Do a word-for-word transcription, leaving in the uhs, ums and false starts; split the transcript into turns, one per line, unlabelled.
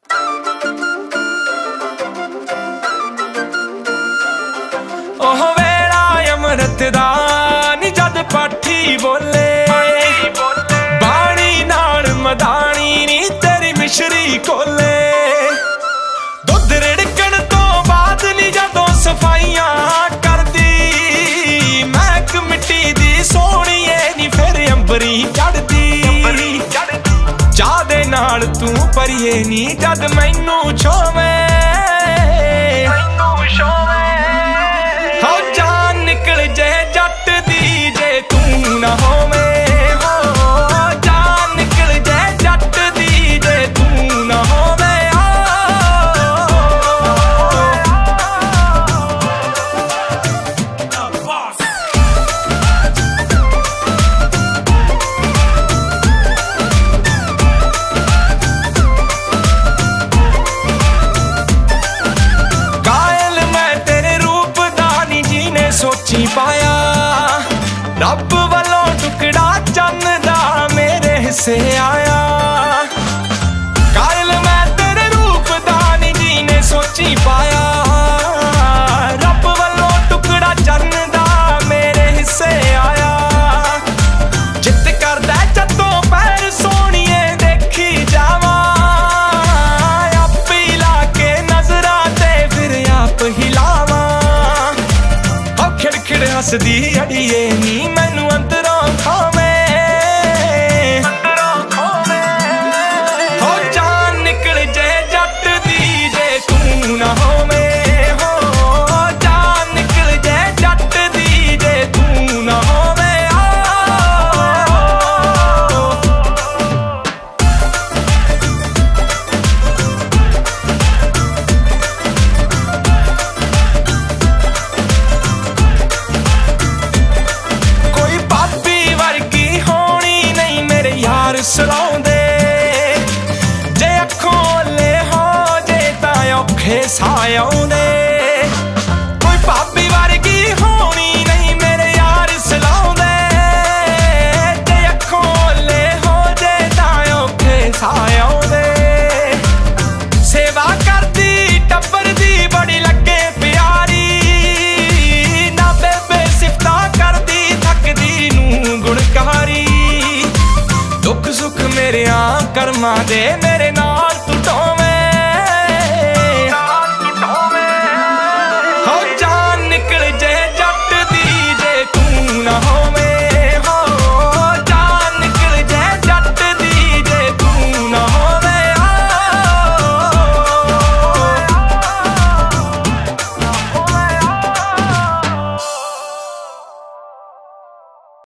ओह वेला अमृत दा नी जद पाठी बोले, बाणी नाल मदानी नी तेरी मिश्री कोले। दुध रिड़कण तो बाद नी जदों सफाइयां करदी, महक मिट्टी दी सोहणीए नी फिर अंबरी चढ़दी। चाह दे नाल तू परिए नी जद मैनू छोवे, ना होवे हो जान निकल जाए जट दी जे तू ना होवे। कायल मैं तेरे रूप दा नी जीने सोची पाया, रब वालों टुकड़ा चन्न दा मेरे हिस्से आया। कायल मैं तेरे रूप दा नी जीने सोची पाया, रब वालों टुकड़ा चन्न दा मेरे हिस्से आया। जित करदा जदों पैर सोहणीए देखी जावां, आप ही ला के नजरां ते फिर आप हिलावां। ओ खिड़-खिड़ हसदी अड़िए नी मैनू अंदरों खावे, अंदरों खावे। हो जान निकल जाए जट दी जे तू ना होवे हो, जान निकल जाए जट दी जे तू ना होवे। सलाउंदे जे अखों ओले हो जे तां औखे साह आउंदे। कोई भाभी वर्गी होनी नहीं मेरे यार सलाउंदे, जे अखों ओले हो जे तां औखे साह आउंदे। सेवा करदी टब्बर दी बड़ी लगे प्यारी, ना बेबे सिफतां करदी थकदी नूं गुणकारी। दुख सुख मेरे कर्मां दे मेरे नाल तू ढोवे,